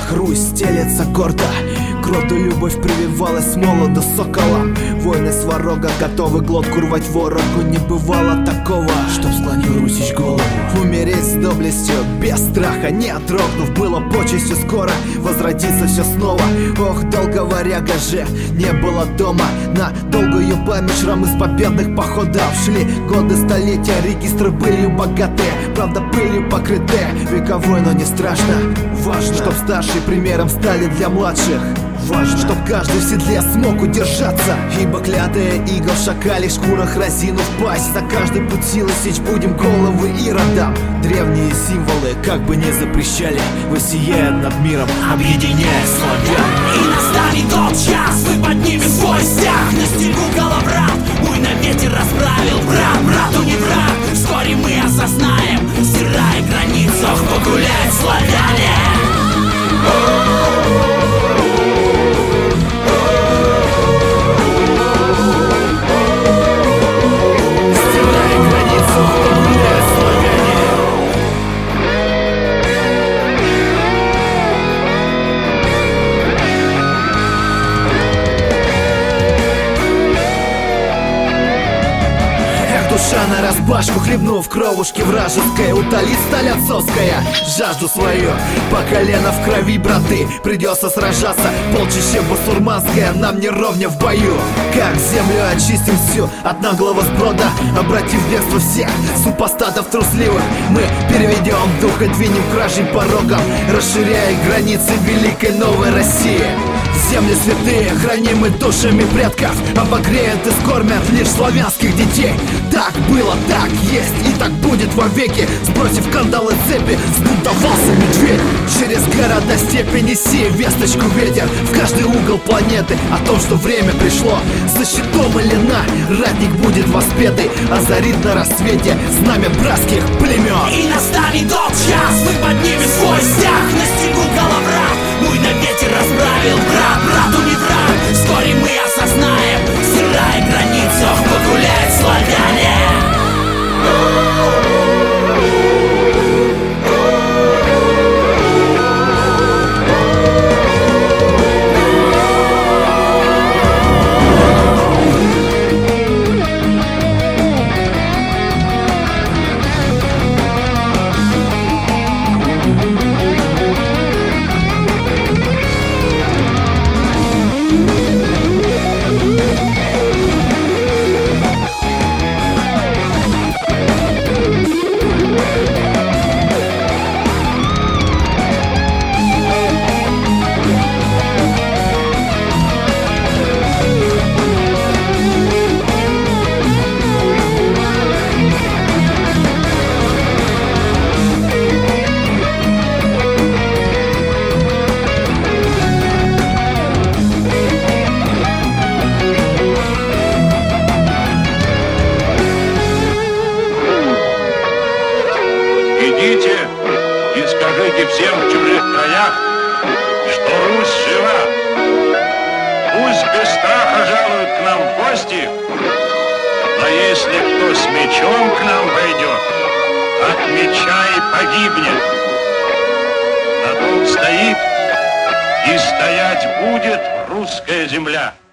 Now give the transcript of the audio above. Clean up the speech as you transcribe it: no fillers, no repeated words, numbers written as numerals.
Русь стелется гордо, к роду любовь прививалась с молода соколом. Войны сварога готовы глотку рвать ворогу. Не бывало такого, чтоб склонил Русич голову. Умереть с доблестью, без страха, не отрогнув, было почестью скоро возродиться все снова. Ох, долго варяга же не было дома. На долгую память шрамы с победных походов шли годы, столетия, регистры были богатые, правда пылью покрыты. Вековой, но не страшно. Важно, чтоб старшие примером стали для младших. Важно, чтоб каждый в седле смог удержаться. Ибо клятая игл в шакалих шкурах разинув пасть, за каждый путь силы сечь будем головы иродам. Древние символы, как бы не запрещали, воссияют над миром, объединяя славян. И настанет тот час, мы поднимем свой стяг на стегу коловрат. Буйно ветер расправил, брат брату не враг. Вскоре мы осознаем, стирая границу, погуляют славяне. Душа нараспашку, хлебнув кровушки вражеской, утолит сталь отцовская жажду свою. По колено в крови, браты, придется сражаться. Полчище басурманское нам не ровня в бою. Как землю очистим всю от наглого сброда, обратив в бегство всех супостатов трусливых, мы переведем дух и двинем кражей порогом, расширяя границы великой новой России. Земли святые, хранимы душами предков, обогреют и скормят лишь славянских детей. Так было, так есть и так будет вовеки. Сбросив кандалы цепи, сбунтовался медведь. Через города степи неси весточку ветер в каждый угол планеты о том, что время пришло. За щитом или ратник будет воспетый, озарит на рассвете знамя братских племен. И настанет тот час, мы поднимем свой стяг на стегу коловрат. Буйно ветер расправил, брат брату не враг. Вскоре мы осознаем, стирая границу, погуляют славяне. Идите и скажите всем в чужих краях, что Русь жива. Пусть без страха жалуют к нам в гости, но если кто с мечом к нам войдет, от меча и погибнет. На том стоит и стоять будет русская земля.